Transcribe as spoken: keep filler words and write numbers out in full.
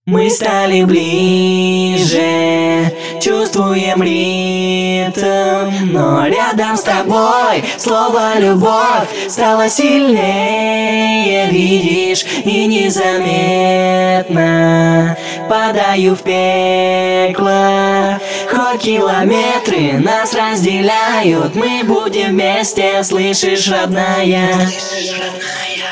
Мы стали ближе, чувствуем ритм, но рядом с тобой слово «любовь» стало сильнее, видишь, и незаметно падаю в пекло. Хоть километры нас разделяют, мы будем вместе, слышишь, родная? Слышишь, родная?